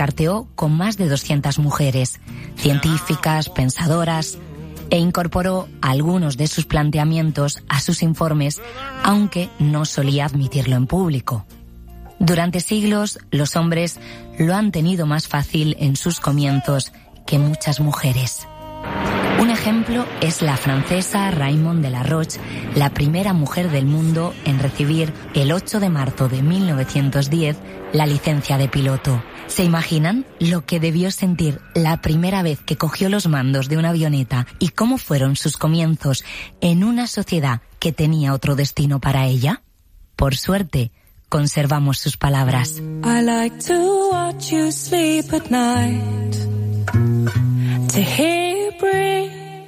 carteó con más de 200 mujeres, científicas, pensadoras, e incorporó algunos de sus planteamientos a sus informes, aunque no solía admitirlo en público. Durante siglos, los hombres lo han tenido más fácil en sus comienzos que muchas mujeres. Un ejemplo es la francesa Raymond de la Roche, la primera mujer del mundo en recibir el 8 de marzo de 1910 la licencia de piloto. ¿Se imaginan lo que debió sentir la primera vez que cogió los mandos de una avioneta y cómo fueron sus comienzos en una sociedad que tenía otro destino para ella? Por suerte, conservamos sus palabras. I like to watch you sleep at night, to hear you breathe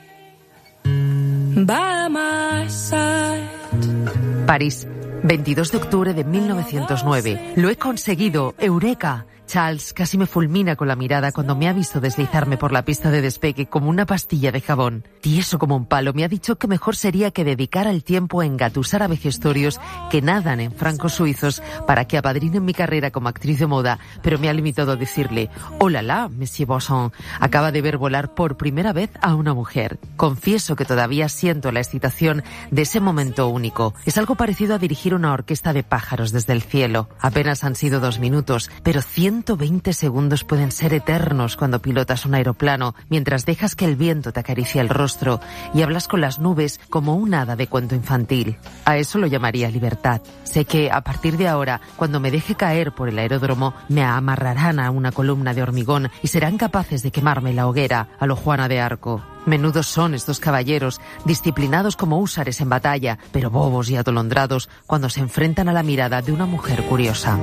by my side. París, 22 de octubre de 1909. Lo he conseguido. ¡Eureka! Charles casi me fulmina con la mirada cuando me ha visto deslizarme por la pista de despegue como una pastilla de jabón. Tieso como un palo, me ha dicho que mejor sería que dedicara el tiempo a engatusar a vejestorios que nadan en francos suizos para que apadrinen mi carrera como actriz de moda, pero me ha limitado a decirle: «Oh la la, Monsieur Bosson, acaba de ver volar por primera vez a una mujer». Confieso que todavía siento la excitación de ese momento único. Es algo parecido a dirigir una orquesta de pájaros desde el cielo. Apenas han sido 2 minutos, pero 120 segundos pueden ser eternos cuando pilotas un aeroplano, mientras dejas que el viento te acaricie el rostro y hablas con las nubes como un hada de cuento infantil. A eso lo llamaría libertad. Sé que, a partir de ahora, cuando me deje caer por el aeródromo, me amarrarán a una columna de hormigón y serán capaces de quemarme en la hoguera, a lo Juana de Arco. Menudos son estos caballeros, disciplinados como húsares en batalla, pero bobos y atolondrados cuando se enfrentan a la mirada de una mujer curiosa.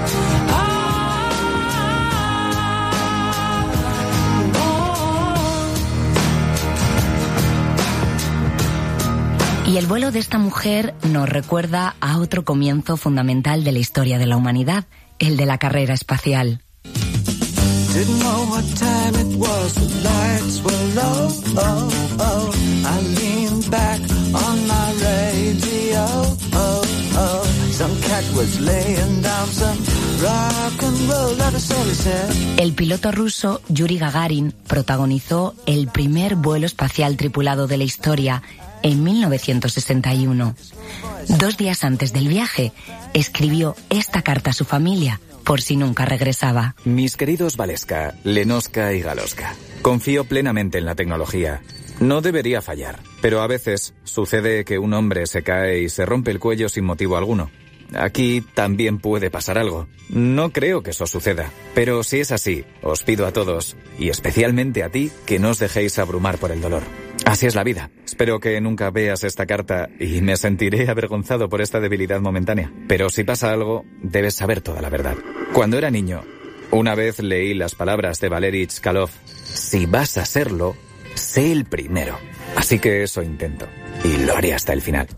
Y el vuelo de esta mujer nos recuerda a otro comienzo fundamental de la historia de la humanidad, el de la carrera espacial. Didn't know what time it was, the lights were low, oh, oh. I leaned back on my radio, oh, oh. Some cat was laying down some rock and roll, that is all he said. El piloto ruso Yuri Gagarin protagonizó el primer vuelo espacial tripulado de la historia en 1961. 2 días antes del viaje, escribió esta carta a su familia, por si nunca regresaba. Mis queridos Valeska, Lenoska y Galoska, confío plenamente en la tecnología. No debería fallar, pero a veces sucede que un hombre se cae y se rompe el cuello sin motivo alguno. Aquí también puede pasar algo. No creo que eso suceda, pero si es así, os pido a todos, y especialmente a ti, que no os dejéis abrumar por el dolor. Así es la vida. Espero que nunca veas esta carta y me sentiré avergonzado por esta debilidad momentánea. Pero si pasa algo, debes saber toda la verdad. Cuando era niño, una vez leí las palabras de Valery Chkalov: si vas a serlo, sé el primero. Así que eso intento, y lo haré hasta el final.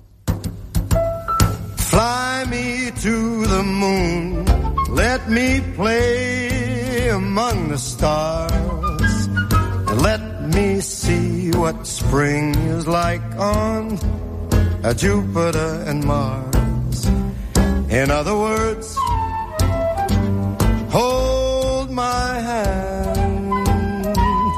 Fly me to the moon, let me play among the stars, let me see what spring is like on Jupiter and Mars. In other words, hold my hand.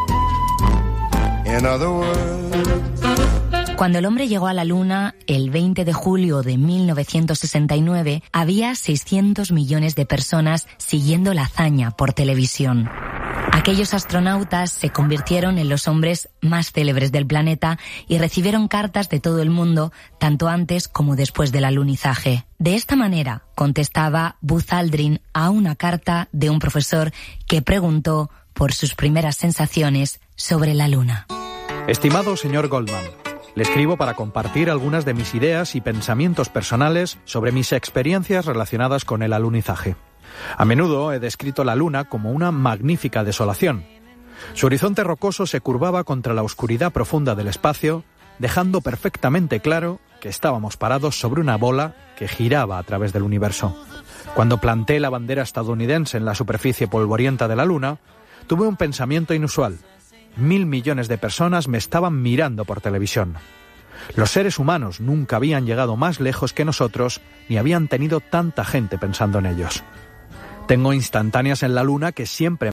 In other words. Cuando el hombre llegó a la Luna, el 20 de julio de 1969, había 600 millones de personas siguiendo la hazaña por televisión. Aquellos astronautas se convirtieron en los hombres más célebres del planeta y recibieron cartas de todo el mundo, tanto antes como después del alunizaje. De esta manera, contestaba Buzz Aldrin a una carta de un profesor que preguntó por sus primeras sensaciones sobre la Luna. Estimado señor Goldman, le escribo para compartir algunas de mis ideas y pensamientos personales sobre mis experiencias relacionadas con el alunizaje. A menudo he descrito la Luna como una magnífica desolación. Su horizonte rocoso se curvaba contra la oscuridad profunda del espacio, dejando perfectamente claro que estábamos parados sobre una bola que giraba a través del universo. Cuando planté la bandera estadounidense en la superficie polvorienta de la Luna, tuve un pensamiento inusual. 1.000 millones de personas me estaban mirando por televisión. Los seres humanos nunca habían llegado más lejos que nosotros, ni habían tenido tanta gente pensando en ellos. Tengo instantáneas en la Luna que siempre